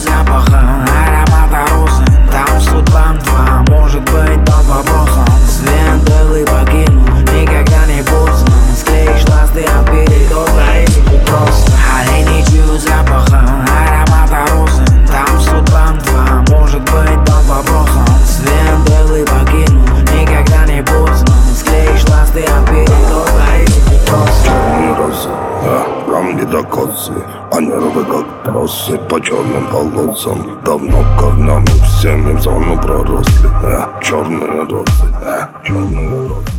запаха аромата розы. Там судьба два, может быть, под вопросом. Свет белый покинул, никогда не поздно. Склеишь ласты, а перейдет на этим просто. А я не чую запаха аромата розы. Там судьба два, может быть, под вопросом. Свет белый покинул, никогда не поздно. Склеишь ласты, а перейдет на этим просто. Черные розы, рамки до косы, а нервы как тросы по черным полосам. Давно корнями всеми в зону проросли. Черные розы, черные розы.